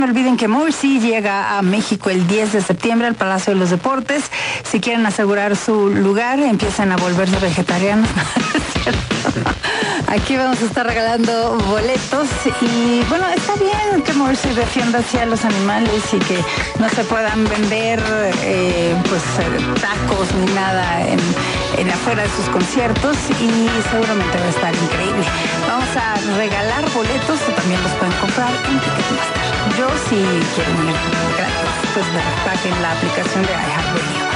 No olviden que Morrissey llega a México el 10 de septiembre al Palacio de los Deportes. Si quieren asegurar su lugar, empiecen a volverse vegetarianos. Aquí vamos a estar regalando boletos y bueno, está bien que Morrissey defienda hacia los animales y que no se puedan vender tacos ni nada en afuera de sus conciertos y seguramente va a estar increíble. Vamos a regalar boletos, también los pueden comprar en Ticketmaster. Yo si quieren ir gratis, pues paguen la aplicación de iHeartRadio.